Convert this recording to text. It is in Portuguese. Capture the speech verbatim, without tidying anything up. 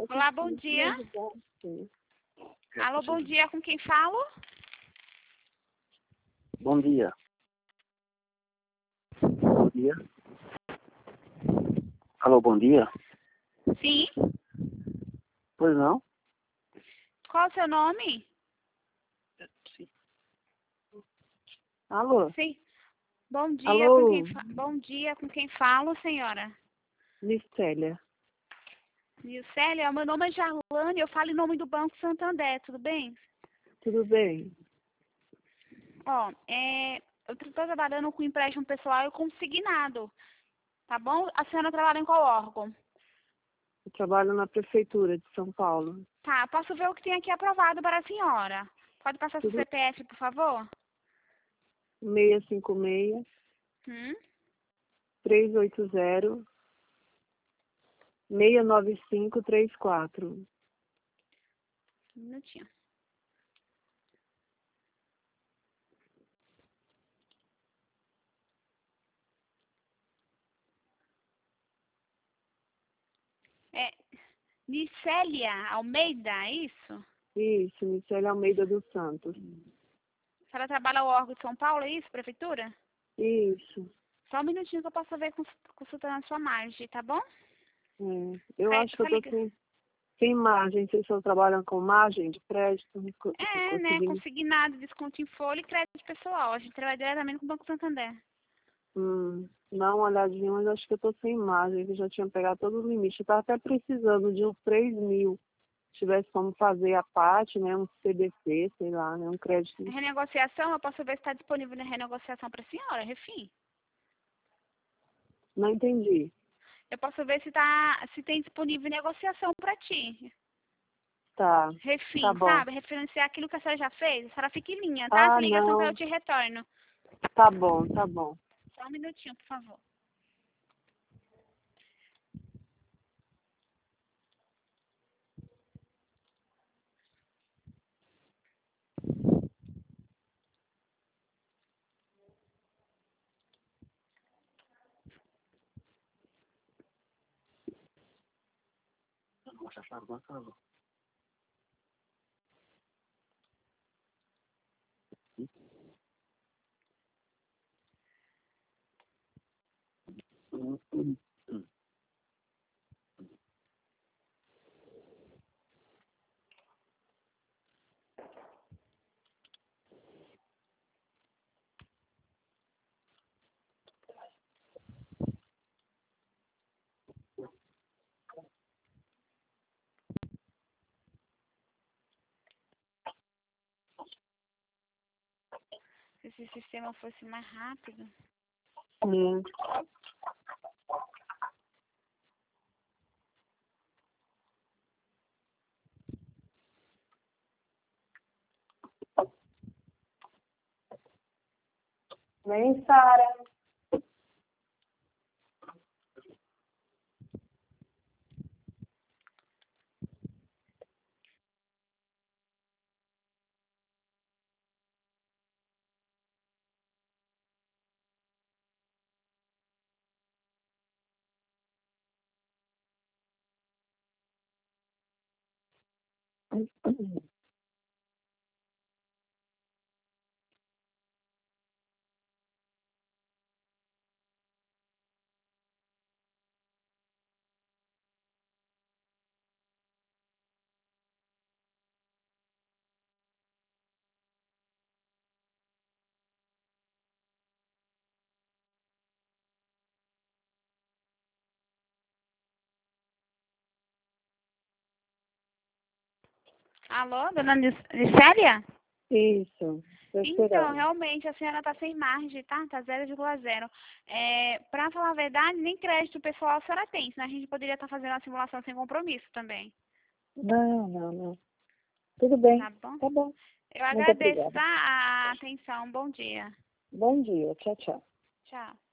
Olá, bom dia. Alô, bom dia, com quem falo? Bom dia. Bom dia. Alô, bom dia. Sim. Pois não? Qual o seu nome? Sim. Alô? Sim. Bom dia, Alô? com quem fa... Bom dia, com quem falo, senhora? Nicélia. Nilcélia, meu nome é Jarlane, eu falo em nome do Banco Santander, tudo bem? Tudo bem? Ó, é, eu estou trabalhando com empréstimo pessoal e consignado, tá bom? A senhora trabalha em qual órgão? Eu trabalho na Prefeitura de São Paulo. Tá, posso ver o que tem aqui aprovado para a senhora. Pode passar seu Tudo C P F, por favor? seis cinco seis, Hum? três oito zero, seis nove cinco três quatro. Um minutinho. É Nicélia Almeida, é isso? Isso, Nicélia Almeida dos Santos. A senhora trabalha no órgão de São Paulo, é isso, prefeitura? Isso. Só um minutinho que eu posso ver cons- consultando a sua margem, tá bom? É. Eu Aí, acho que tá eu tô ligado? sem, sem margem. Vocês só trabalham com margem de crédito? co- É, né? Conseguindo. Consignado, desconto em folha e crédito pessoal. A gente trabalha diretamente com o Banco Santander. Hum, dá uma olhadinha, mas acho que eu tô sem margem. Eu já tinha pegado todo o limite. Eu tava até precisando de uns três mil. Se tivesse como fazer a parte, né? Um C D C, sei lá, né? Um crédito. A renegociação, eu posso ver se está disponível na renegociação para a senhora, Refim. Não entendi. Eu posso ver se, tá, se tem disponível negociação para ti. Tá, Refim, tá bom. sabe? Referenciar aquilo que a senhora já fez. A senhora fica em linha, tá? Ah, Essa ligação que eu não. te retorno. Tá bom, tá bom. Só um minutinho, por favor. Mostra a chave da casa. Hum, hum, hum. Se esse sistema fosse mais rápido. Hum. Vem, Sara. Alô, dona Nicélia? Isso. Tô Então, esperando. realmente, a senhora está sem margem, tá? Tá zero vírgula zero. É, para falar a verdade, nem crédito pessoal a senhora tem, senão a gente poderia estar fazendo a simulação sem compromisso também. Não, não, não. Tudo bem. Tá bom? Tá bom. Eu Muito agradeço, obrigada. tá? A atenção. Bom dia. Bom dia. Tchau, tchau. Tchau.